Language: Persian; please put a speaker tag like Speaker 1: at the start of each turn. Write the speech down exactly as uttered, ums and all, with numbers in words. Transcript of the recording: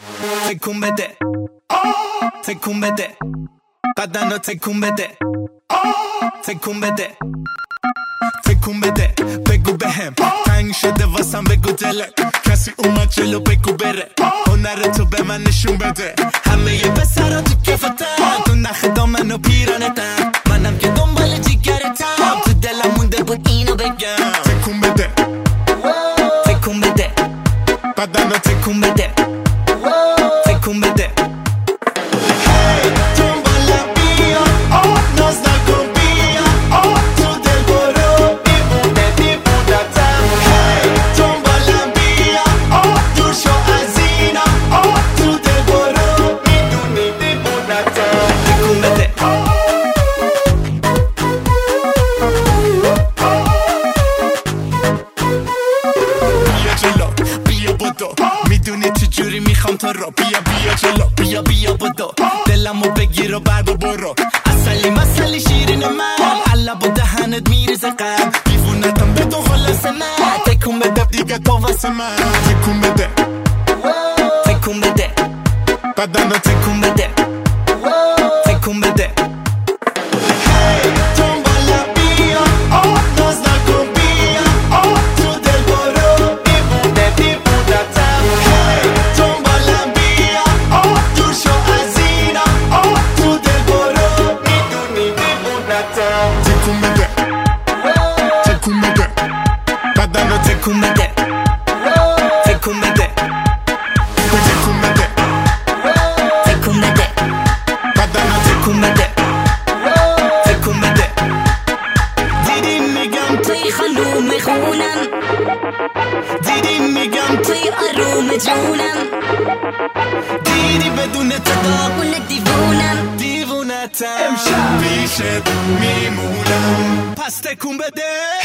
Speaker 1: تکون بده تکون بده بدن رو تکون بده تکون بده تکون بده بگو بهم تنگ شده واسم بگو دلت کسی اومد جلو بگو بره هنر تو به من نشون بده همه یه پسرا تو کفتن تو نخ دامن و پیرانتن منم که دنبال جیگرتم تو دلم مونده بود اینو بگم تکون بده تکون بده بدن رو تکون بده تکون بده میدونی چجوری میخوام تو رو بیا بیا جلو بیا بیا بدو دلمو بگیر و بر برو اصلی مسلی شیرین من علب و دهنت میریزه قلب دیوونتم بدون خلاص من تکون بده دیگه تو واسه من تکون بده تکون بده بدن رو تکون بده تکون بده تکون بده تکون بده بدن رو تکون بده تکون بده تکون بده تکون بده بدن رو تکون بده تکون بده دیدی میگم توی خانوم خونم دیدی میگم توی آروم جونم دیدی بدون تو داغون دیوونم دیوونتم امشب پیشت میمونم پس تکون بده